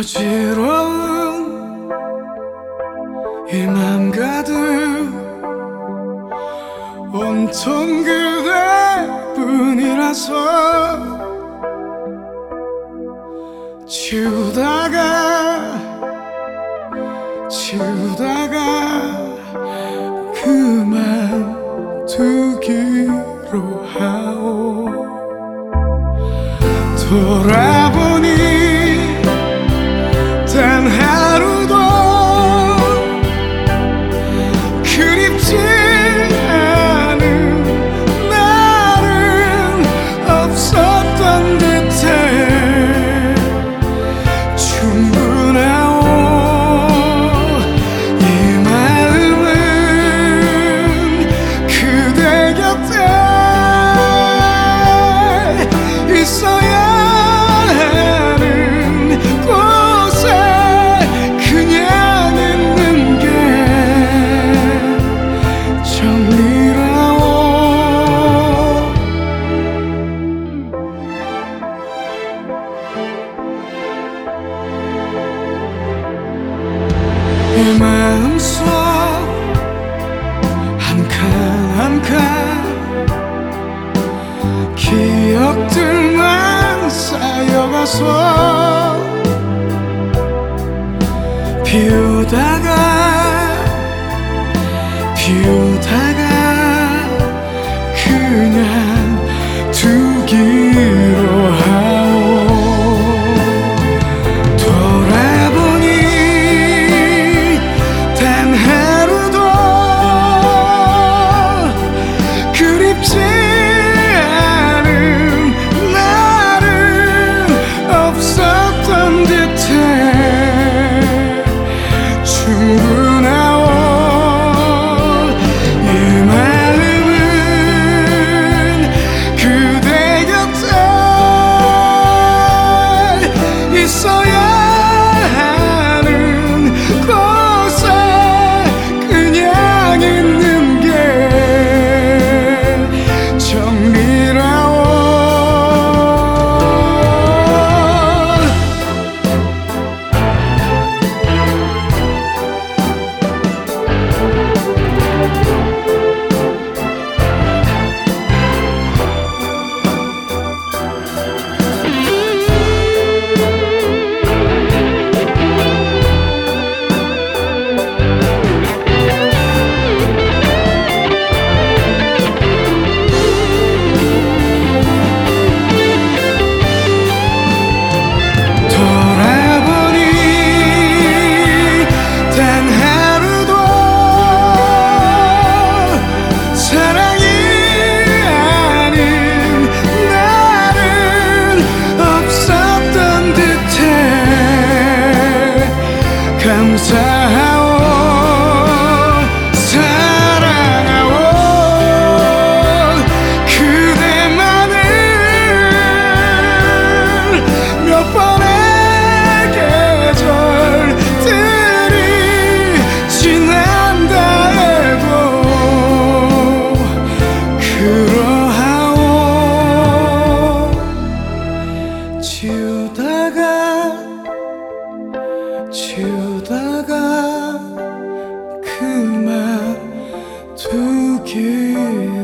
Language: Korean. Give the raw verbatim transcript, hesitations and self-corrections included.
어지러운 이 맘 가득 온통 그대뿐이라서 지우다가 지우다가 그만두기로 하오. 돌아보니 단 하루도 그립지 않은 날은 없었던 듯해. 충분하오. 이 마음은 그대 곁에 있어야 내 마음속 한 칸 한 칸 기억들만 쌓여가서 피우다가 피우다가 그냥 두기로 하오. 감사하오. 사랑하오. 그대만을 몇 번의 계절들이 지난다 해도 그러하오. 지우다가 지우다가 그만두기